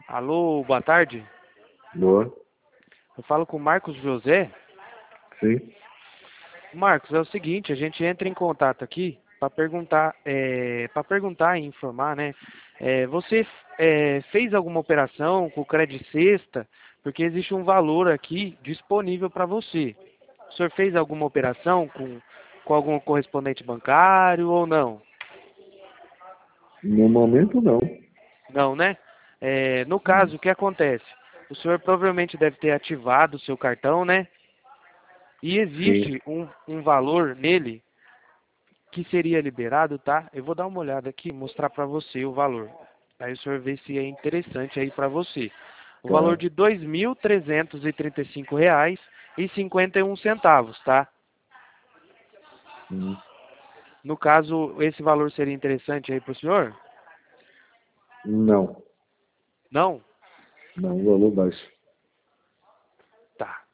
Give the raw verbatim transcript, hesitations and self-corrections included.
Alô, boa tarde. Boa. Eu falo com o Marcos José. Sim. Marcos, é o seguinte, a gente entra em contato aqui para perguntar, é, para perguntar e informar, né? É, você é, fez alguma operação com o Credit Sexta? Porque existe um valor aqui disponível para você. O senhor fez alguma operação com, com algum correspondente bancário ou não? No momento, não. Não, né? É, no Hum, caso, o que acontece? O senhor provavelmente deve ter ativado o seu cartão, né? E Sim. existe um, um valor nele que seria liberado, tá? Eu vou dar uma olhada aqui e mostrar para você o valor. Aí o senhor vê se é interessante aí para você. O valor Tá. de dois mil trezentos e trinta e cinco reais e cinquenta e um centavos, tá? Hum, No caso, esse valor seria interessante aí para o senhor? Não. Não? Não, valor baixo. Tá.